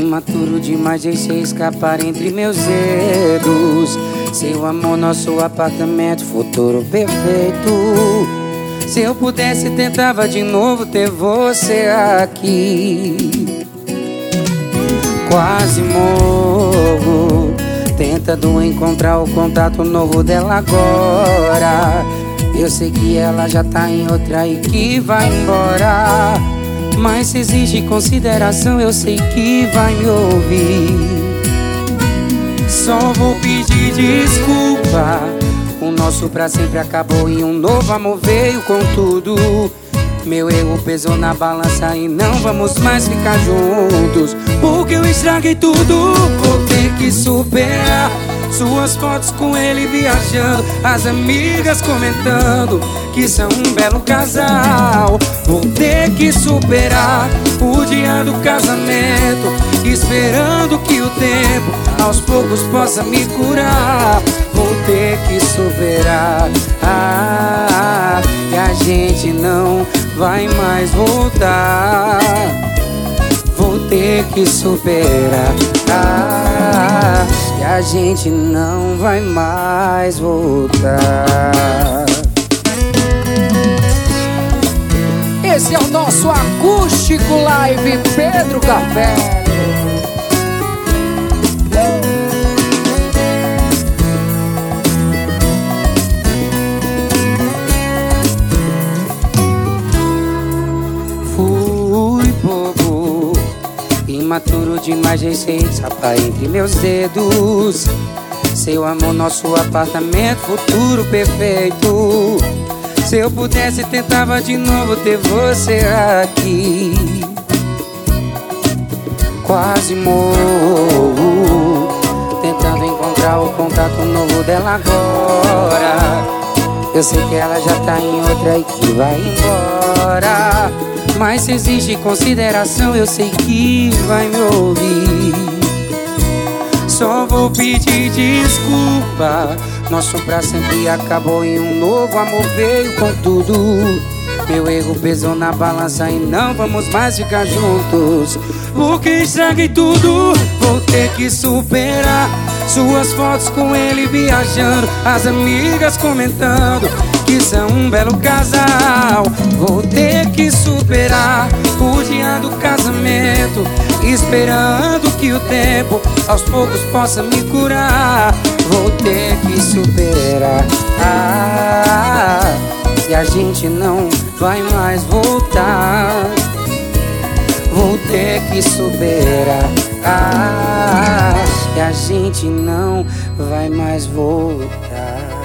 Imaturo demais, deixei escapar entre meus dedos. Seu amor, nosso apartamento, futuro perfeito. Se eu pudesse, tentava de novo ter você aqui. Quase morro, tentando encontrar o contato novo dela agora. Eu sei que ela já tá em outra e que vai embora, mas se exige consideração, eu sei que vai me ouvir. Só vou pedir desculpa, o nosso pra sempre acabou e um novo amor veio com tudo. Meu erro pesou na balança e não vamos mais ficar juntos, porque eu estraguei tudo. Vou ter que superar suas fotos com ele viajando, as amigas comentando que são um belo casal. Vou ter que superar o dia do casamento, esperando que o tempo aos poucos possa me curar. Vou ter que superar, que a gente não vai mais voltar. Vou ter que superar, que a gente não vai mais voltar. Esse é o nosso acústico live Pedro Carvelho. Fui bobo, imaturo demais, deixei escapar entre meus dedos. Seu amor, nosso apartamento, futuro perfeito. Se eu pudesse, tentava de novo ter você aqui. Quase morro, tentando encontrar o contato novo dela agora. Eu sei que ela já tá em outra e que vai embora, mas se existe consideração, eu sei que vai me ouvir. Só vou pedir desculpa, nosso pra sempre acabou e um novo amor veio com tudo. Meu erro pesou na balança e não vamos mais ficar juntos, porque estraguei tudo. Vou ter que superar suas fotos com ele viajando, as amigas comentando que são um belo casal. Vou ter que superar o dia do casamento, esperando que o tempo aos poucos possa me curar. Vou ter que superar, que a gente não vai mais voltar. Vou ter que superar, que a gente não vai mais voltar.